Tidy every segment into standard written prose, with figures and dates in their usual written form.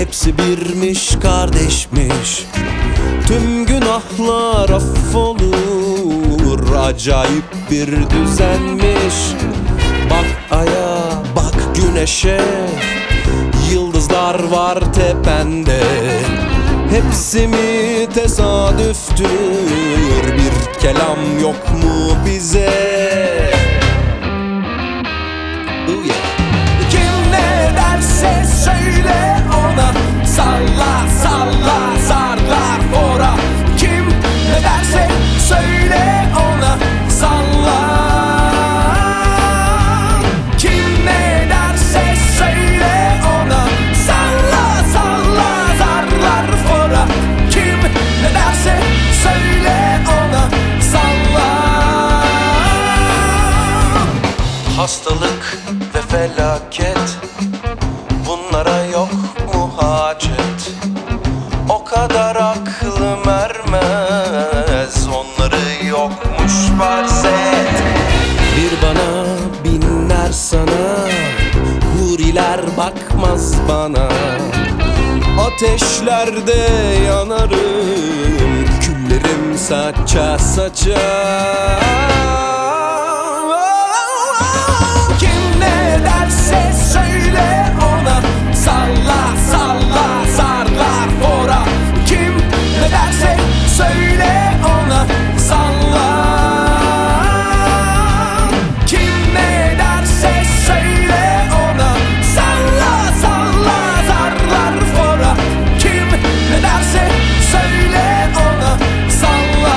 Hepsi birmiş, kardeşmiş. Tüm günahlar affolur. Acayip bir düzenmiş. Bak aya, bak güneşe, yıldızlar var tepende. Hepsi mi tesadüftür? Bir kelam yok mu bize? Kim ne derse söyle ona, salla salla zarlar fora. Kim ne derse söyle ona, salla. Kim ne derse söyle ona, salla salla zarlar fora. Kim ne derse söyle ona, salla. Hastalık ve felaket, bunlara yok mu hacet? O kadar aklım ermez, onları yokmuş farz et. Bir bana binler sana, huriler bakmaz bana. Ateşlerde yanarım, küllerim saça saça. Kim ne derse söyle ona, salla salla zarlar fora. Kim ne derse söyle ona, salla. Kim ne derse söyle ona, salla salla zarlar fora. Kim ne derse söyle ona, salla.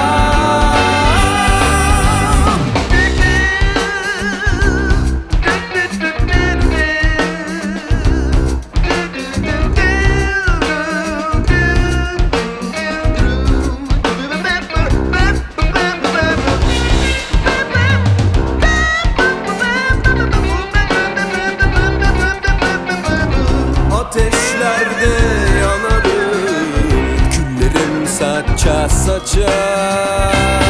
Ateşlerde yanarım, küllerim saça saça.